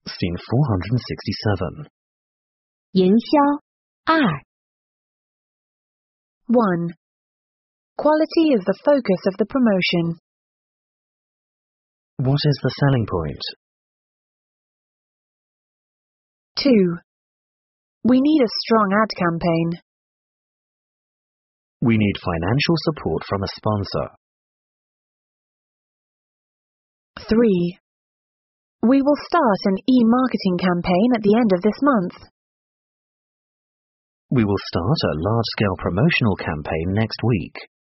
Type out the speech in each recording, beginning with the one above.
Scene 467. 营销2 1. Quality is the focus of the promotion. What is the selling point? 2. We need a strong ad campaign. We need financial support from a sponsor. 3. We will start an e-marketing campaign at the end of this month. We will start a large-scale promotional campaign next week.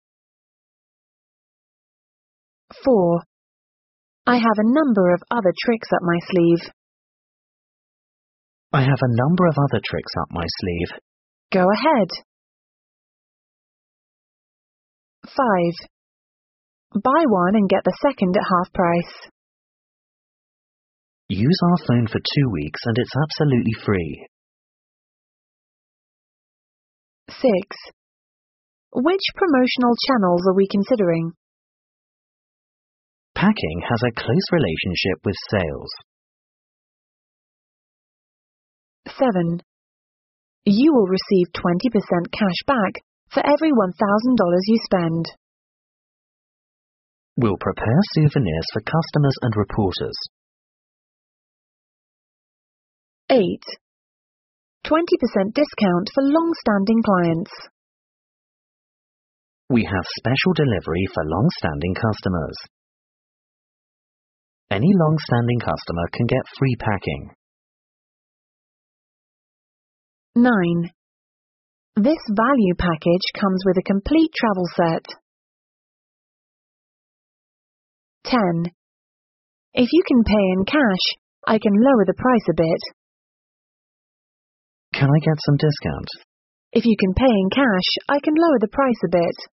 4. I have a number of other tricks up my sleeve. I have a number of other tricks up my sleeve. Go ahead. 5. Buy one and get the second at half price. Use our phone for 2 weeks and it's absolutely free. 6. Which promotional channels are we considering? Packing has a close relationship with sales. 7. You will receive 20% cash back for every $1,000 you spend. We'll prepare souvenirs for customers and reporters. 8. 20% discount for long-standing clients. We have special delivery for long-standing customers. Any long-standing customer can get free packing. 9. This value package comes with a complete travel set. 10. If you can pay in cash, I can lower the price a bit. Can I get some discount? If you can pay in cash, I can lower the price a bit.